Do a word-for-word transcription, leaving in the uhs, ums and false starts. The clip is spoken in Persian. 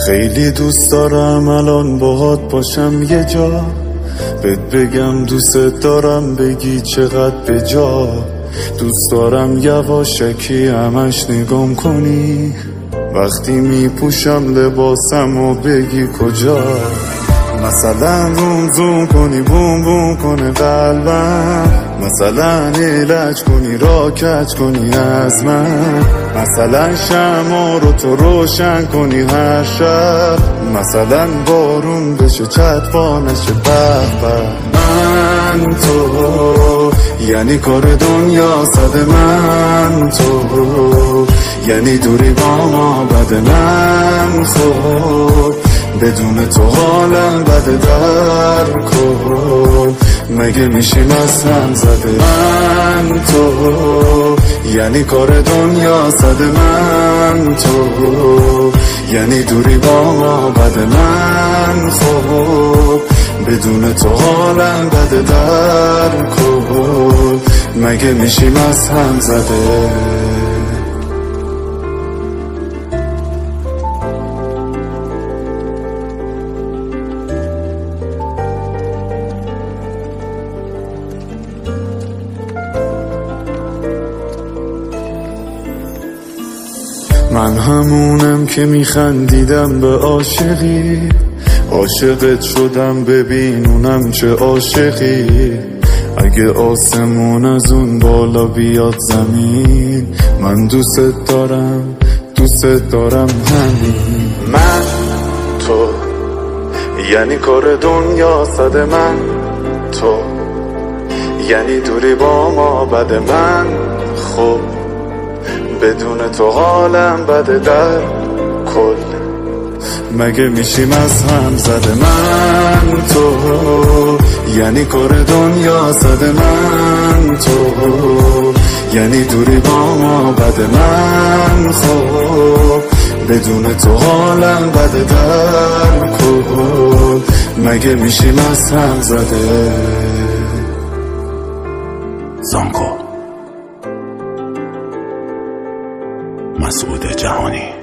خیلی دوست دارم الان باهات باشم یه جا، بهت بگم دوست دارم بگی چقدر به جا. دوست دارم یواشکی همش نگام کنی وقتی میپوشم لباسم و بگی کجا. مثلا روم زوم کنی بوم بوم کنه قلبم، مثلا علاج کنی را کج کنی از من، مثلا شمع رو تو روشن کنی هر شب، مثلا بارون بشه چتبا نشه به به. من تو یعنی کار دنیا صد من تو، یعنی دوری با ما بد من خب، بدون تو حالم بده در کن، مگه میشیم از هم زده. من تو یعنی کار دنیا صد من تو، یعنی دوری با ما بد من خب، بدون تو حالم بده در کن، مگه میشیم از هم زده. من همونم که میخندیدم به عاشقی، عاشقت شدم ببین اونم چه عاشقی. اگه آسمون از اون بالا بیاد زمین، من دوست دارم دوست دارم همین. من تو یعنی کار دنیا صد من تو، یعنی دوری با ما بد من خب، بدون تو حالم بده در کل، مگه میشیم از هم زده. من تو یعنی کار دنیا صد من تو، یعنی دوری با ما بد من خب، بدون تو حالم بده در کل، مگه میشیم از هم زده. زانکو مسعود جهانی.